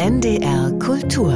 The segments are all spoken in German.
NDR Kultur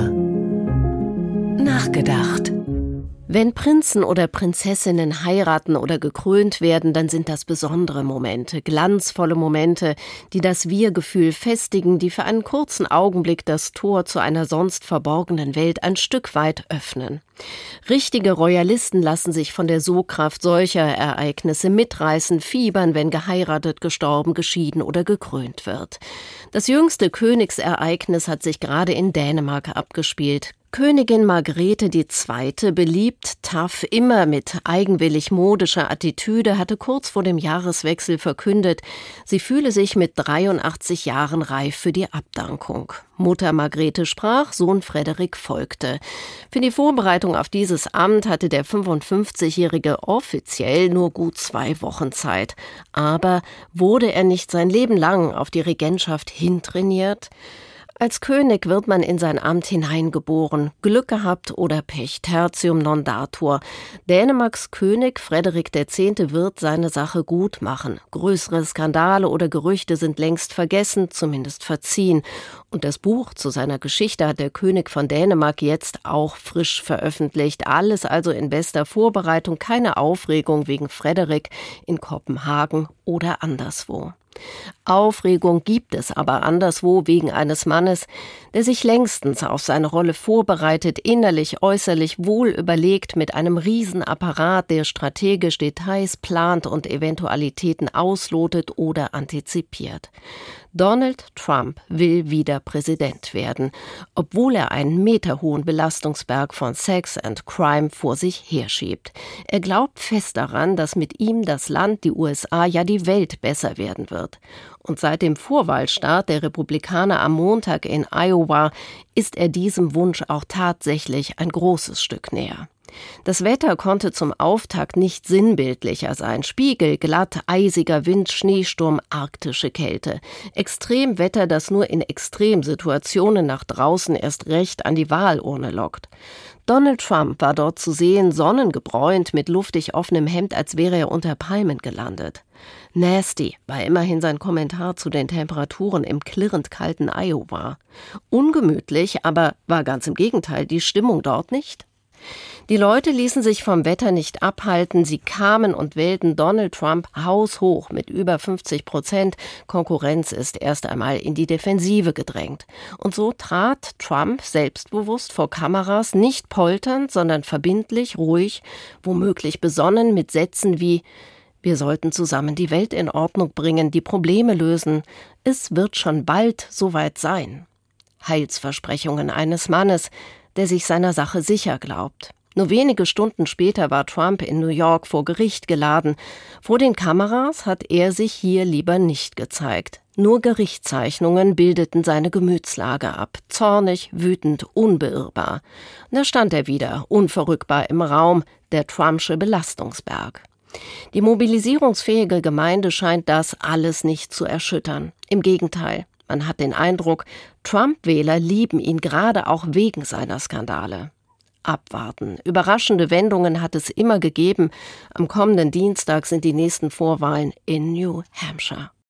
nachgedacht. Wenn Prinzen oder Prinzessinnen heiraten oder gekrönt werden, dann sind das besondere Momente, glanzvolle Momente, die das Wir-Gefühl festigen, die für einen kurzen Augenblick das Tor zu einer sonst verborgenen Welt ein Stück weit öffnen. Richtige Royalisten lassen sich von der Sogkraft solcher Ereignisse mitreißen, fiebern, wenn geheiratet, gestorben, geschieden oder gekrönt wird. Das jüngste Königsereignis hat sich gerade in Dänemark abgespielt. Königin Margrethe II., beliebt, tough, immer mit eigenwillig modischer Attitüde, hatte kurz vor dem Jahreswechsel verkündet, sie fühle sich mit 83 Jahren reif für die Abdankung. Mutter Margrethe sprach, Sohn Frederik folgte. Für die Vorbereitung auf dieses Amt hatte der 55-Jährige offiziell nur gut 2 Wochen Zeit. Aber wurde er nicht sein Leben lang auf die Regentschaft hintrainiert? Als König wird man in sein Amt hineingeboren, Glück gehabt oder Pech, tertium non datur. Dänemarks König Frederik X. wird seine Sache gut machen. Größere Skandale oder Gerüchte sind längst vergessen, zumindest verziehen. Und das Buch zu seiner Geschichte hat der König von Dänemark jetzt auch frisch veröffentlicht. Alles also in bester Vorbereitung, keine Aufregung wegen Frederik in Kopenhagen oder anderswo. Aufregung gibt es aber anderswo wegen eines Mannes, der sich längstens auf seine Rolle vorbereitet, innerlich, äußerlich wohl überlegt, mit einem Riesenapparat, der strategisch Details plant und Eventualitäten auslotet oder antizipiert. Donald Trump will wieder Präsident werden, obwohl er einen meterhohen Belastungsberg von Sex and Crime vor sich herschiebt. Er glaubt fest daran, dass mit ihm das Land, die USA, ja die Welt besser werden wird. Und seit dem Vorwahlstart der Republikaner am Montag in Iowa ist er diesem Wunsch auch tatsächlich ein großes Stück näher. Das Wetter konnte zum Auftakt nicht sinnbildlicher sein. Spiegelglatt, eisiger Wind, Schneesturm, arktische Kälte. Extremwetter, das nur in Extremsituationen nach draußen erst recht an die Wahlurne lockt. Donald Trump war dort zu sehen, sonnengebräunt, mit luftig offenem Hemd, als wäre er unter Palmen gelandet. Nasty war immerhin sein Kommentar zu den Temperaturen im klirrend kalten Iowa. Ungemütlich, aber war ganz im Gegenteil die Stimmung dort nicht? Die Leute ließen sich vom Wetter nicht abhalten. Sie kamen und wählten Donald Trump haushoch mit über 50%. Konkurrenz ist erst einmal in die Defensive gedrängt. Und so trat Trump selbstbewusst vor Kameras, nicht polternd, sondern verbindlich, ruhig, womöglich besonnen mit Sätzen wie: Wir sollten zusammen die Welt in Ordnung bringen, die Probleme lösen. Es wird schon bald soweit sein. Heilsversprechungen eines Mannes, der sich seiner Sache sicher glaubt. Nur wenige Stunden später war Trump in New York vor Gericht geladen. Vor den Kameras hat er sich hier lieber nicht gezeigt. Nur Gerichtszeichnungen bildeten seine Gemütslage ab. Zornig, wütend, unbeirrbar. Da stand er wieder, unverrückbar im Raum, der Trumpsche Belastungsberg. Die mobilisierungsfähige Gemeinde scheint das alles nicht zu erschüttern. Im Gegenteil. Man hat den Eindruck, Trump-Wähler lieben ihn gerade auch wegen seiner Skandale. Abwarten. Überraschende Wendungen hat es immer gegeben. Am kommenden Dienstag sind die nächsten Vorwahlen in New Hampshire.